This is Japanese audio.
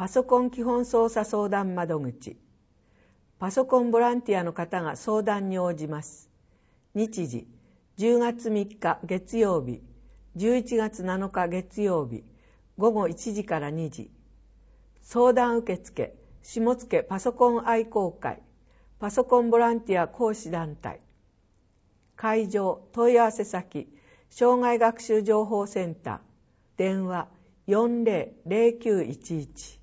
パソコン基本操作相談窓口。パソコンボランティアの方が相談に応じます。日時、10月3日月曜日、11月7日月曜日、午後1時から2時。相談受付、下野パソコン愛好会、パソコンボランティア講師団体。会場、問い合わせ先、障害学習情報センター、電話 40-0911